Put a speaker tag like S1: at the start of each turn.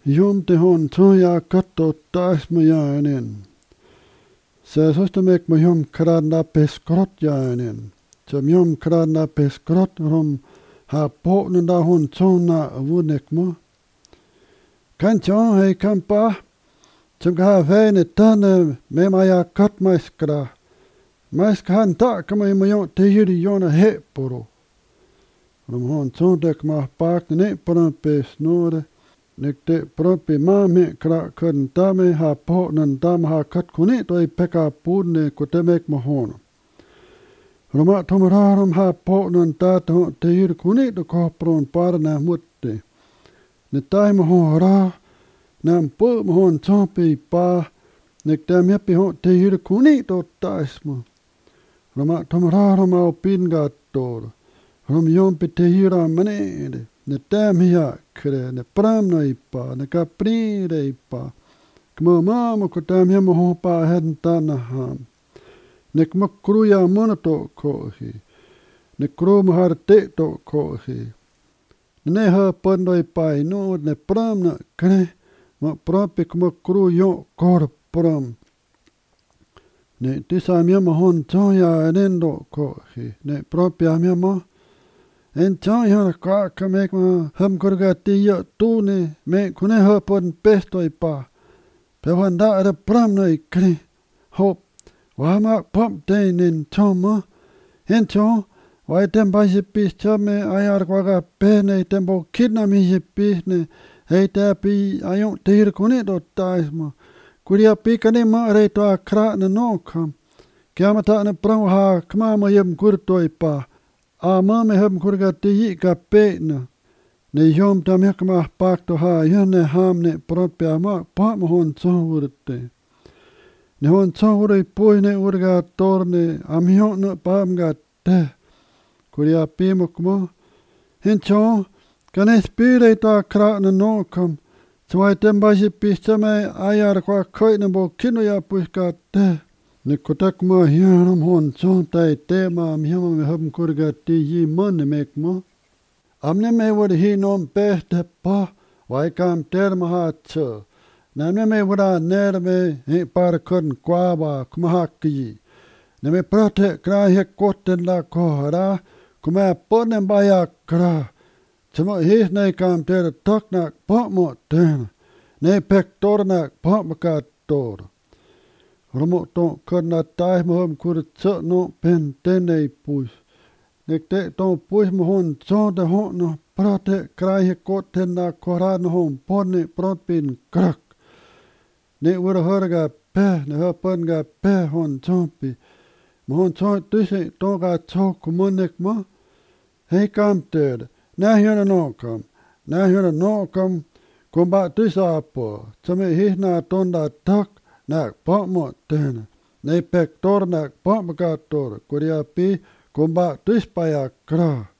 S1: Jom te hon toja katto taas me jäänen. Se sosta mek me jom kradna peskrot jäänen. Se jom kradna peskrot rom ha potnen da hon tona vunek mo. Kan tjon hei kampa. Som ha väne tanne me maja katmaiskra. Maiska han taakama me jon te hyri jona heporo. Rom hon tondek ma paakne ne poran pesnore. Nek te propi maame kra kun tame ha potnen tam ha kat kuni toi peka puudne ko temek mahono. Roma tomararum ha potnen tato te hyr kuni to kopron parna mutte. Ne tai maho ra nam pu mahon tompi pa nek tam yapi ho te hyr kuni to taismo. Roma tomararum au pinga tor. Rom yompi te hyra manede. Ne tam hiya kre ne pram no ipa ne kapri re ipa kmo mamo ko tam hiya mo pa hen tana ham ne kmo kruya monoto ko hi ne kru mahar te to ko hi ne ha pondo ipa no ne pram na kre mo propi kmo kru yo kor pram ne tisam mo hon toya enendo ko hi ne propi amya mo en tjang hana kaka mek ma ham kurga tiya tune me kune hapon pesto ipa. Pe wanda ada pram na ikri. Hop. Wama pop den in toma. En tjang. Wai tempa jipis chame ayar kwaga pene tempo kidna mi jipis ne. Hei tapi ayong tir kune do taisma. Kuria pikane ma rei to akra na no kam. Kiamata na pram ha kama ma yem kurto ipa. Ama me hem kurga tiyi ka peetna. Ne jom tam hekma pakto ha jane hamne propi ama pa mo hon tsohurte. Ne hon tsohuri puine urga torne amhion no pamga te. Kuria pimokmo. Hincho kane spire ta krakna nokam. Zwai tembaji pistame ayar kwa koine bo kino ya puiska te. Ne kotak ma hierom hon tson tai tema mihama me ham kurga ti yi mon mek mo. Amne me wad hi non peste pa wai kam terma ha tso. Namne me wada ner me he par kun kwaba kuma ki. Ne me prate kra he koten la kohara kuma ponen baya kra. Tmo hi ne kam ter toknak pa mo ten. Ne pektornak pa maka tor. Romo ton korna tai mohom kur tso no pen tenei puis. Nek te ton puis mohon tso de hon no prate krai kot ten na kora no hon pone propin krak. Ne ura horga pe ne hopon ga pe hon tsompi. Mohon tso tuse ton ga tso kumonek mo. Hei kam ted. Na hyona no kam. Na hyona no kam. Kumba tusa apo. Tsame hihna tonda tak. Nak pa mo ten. Ne pektor nak pa makator. Kuria pi kumba tuspaya kra.